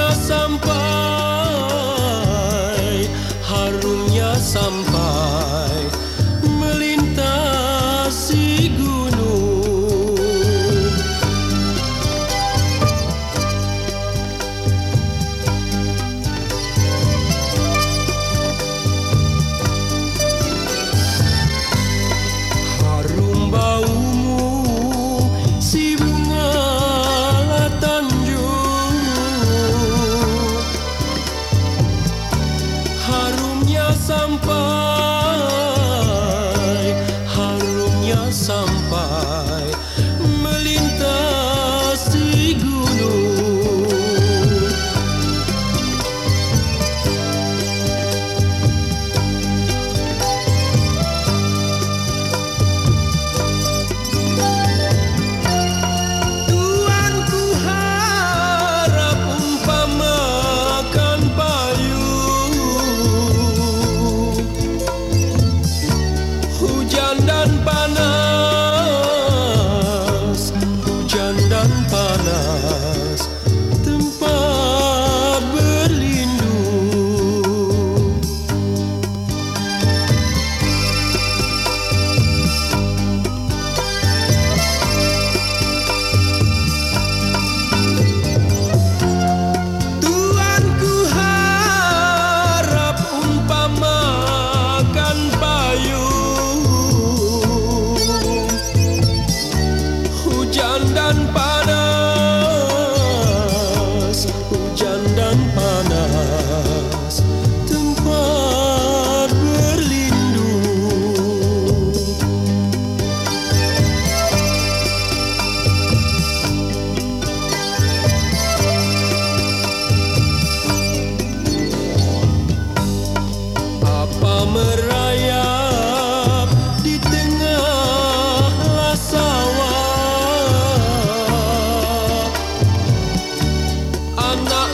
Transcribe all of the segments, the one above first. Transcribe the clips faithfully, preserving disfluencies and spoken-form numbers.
harumnya sampai, harumnya sampai melintasi gunung. Harum baumu si bunga Latanjung, harumnya sampai, harumnya sampai melintasi gunung. Tuanku harap umpamakan payung, hujan dan panas, hujan dan panas, tempat berlindung. Tuanku harap umpamakan payung, hujan dan panas, hujan dan panas, tempat berlindung. Apa merayap di tengah sawah, anak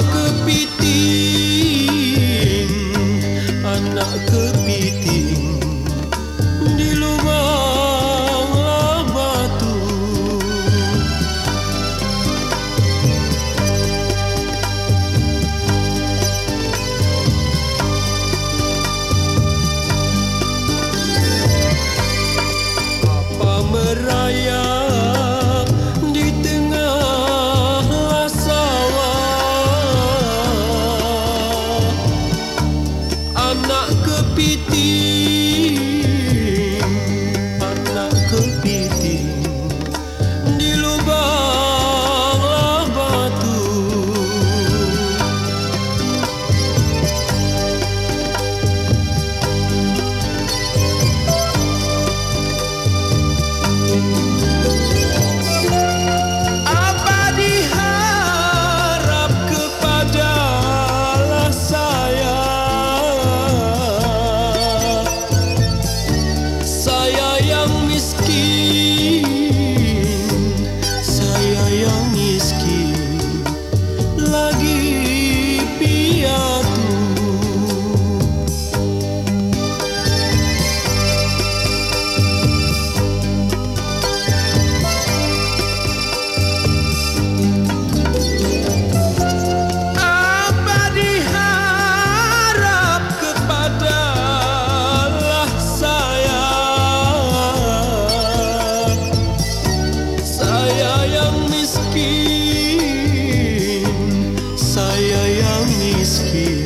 kepiting, anak kepiting di lubang batu. Apa merayap di tengah sawah, anak kepiting, anak kepiting di lubang batu. Apa diharap kepadalah saya, saya yang miskin, saya yang miskin lagi piatu. Apa diharap kepadalah saya, saya yang miskin, saya yang miskin